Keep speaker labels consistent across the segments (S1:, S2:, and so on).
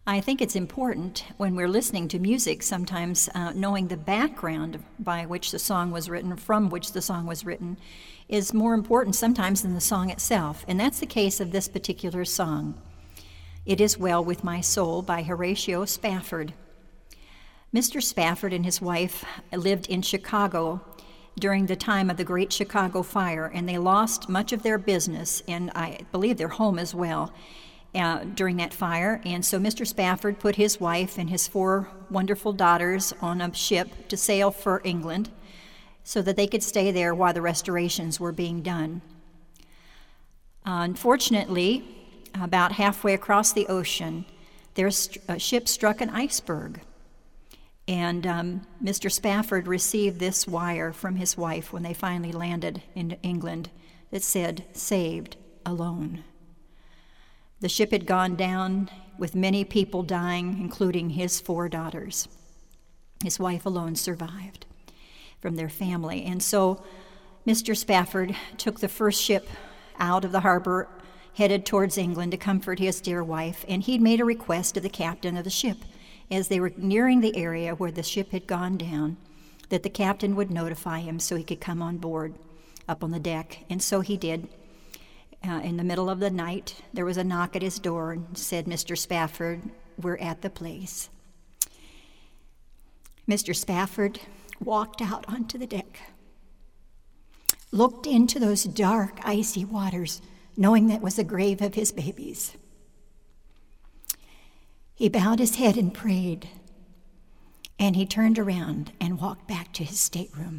S1: I think it's important when we're listening to music sometimes knowing the background by which the song was written, from which the song was written, is more important sometimes than the song itself. And that's the case of this particular song, It Is Well With My Soul by Horatio Spafford. Mr. Spafford and his wife lived in Chicago during the time of the Great Chicago Fire, and they lost much of their business, and I believe their home as well, during that fire. And so Mr. Spafford put his wife and his 4 wonderful daughters on a ship to sail for England so that they could stay there while the restorations were being done. Unfortunately, about halfway across the ocean, their ship struck an iceberg. And Mr. Spafford received this wire from his wife when they finally landed in England that said, "Saved alone." The ship had gone down with many people dying, including his 4 daughters. His wife alone survived from their family. And so Mr. Spafford took the first ship out of the harbor, headed towards England to comfort his dear wife, and he'd made a request to the captain of the ship as they were nearing the area where the ship had gone down, that the captain would notify him so he could come on board up on the deck. And so he did. In the middle of the night, there was a knock at his door and said, "Mr. Spafford, we're at the place." Mr. Spafford walked out onto the deck, looked into those dark, icy waters, knowing that was the grave of his babies. He bowed his head and prayed, and he turned around and walked back to his stateroom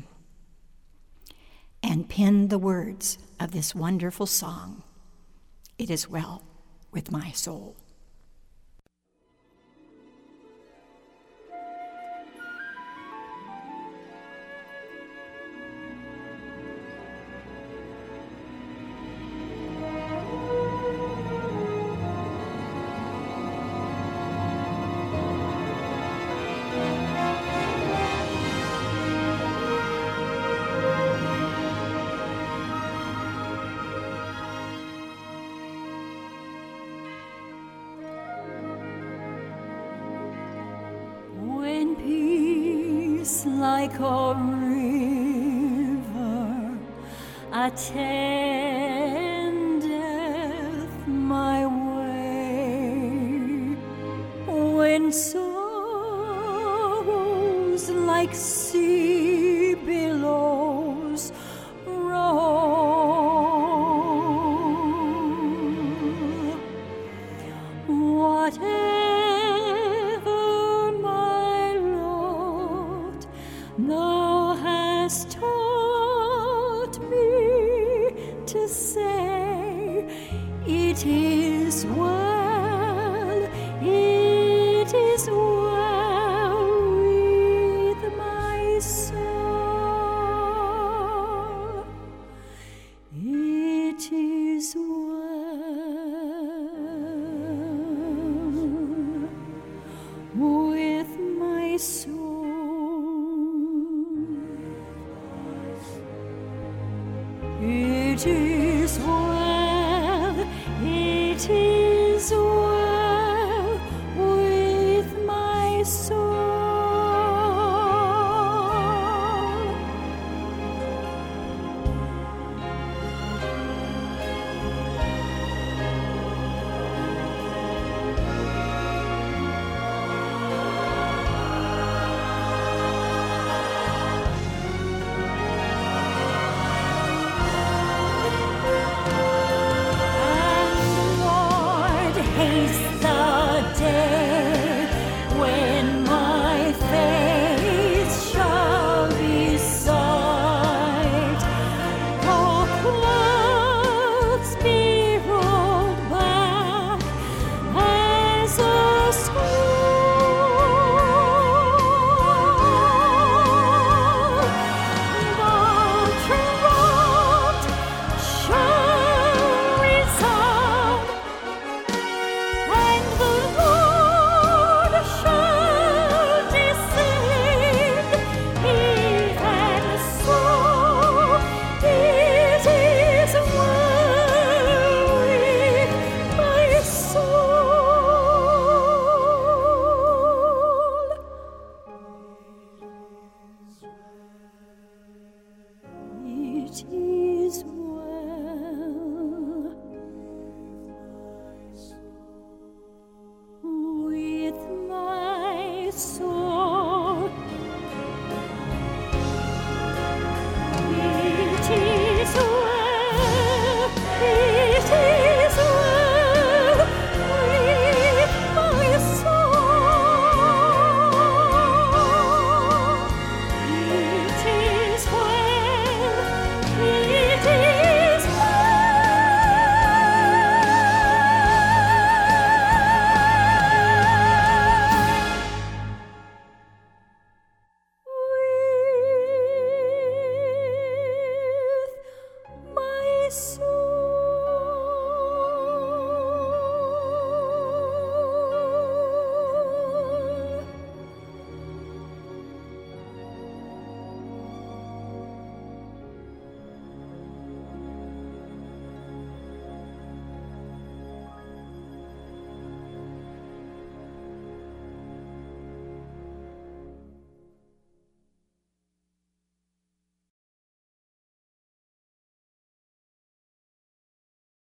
S1: and penned the words of this wonderful song, "It Is Well With My Soul."
S2: Like a river attendeth my way, when sorrows like sea billows roll. Whatever my lot thou hast taught me to say, it is well with my soul. It is well with my soul. It is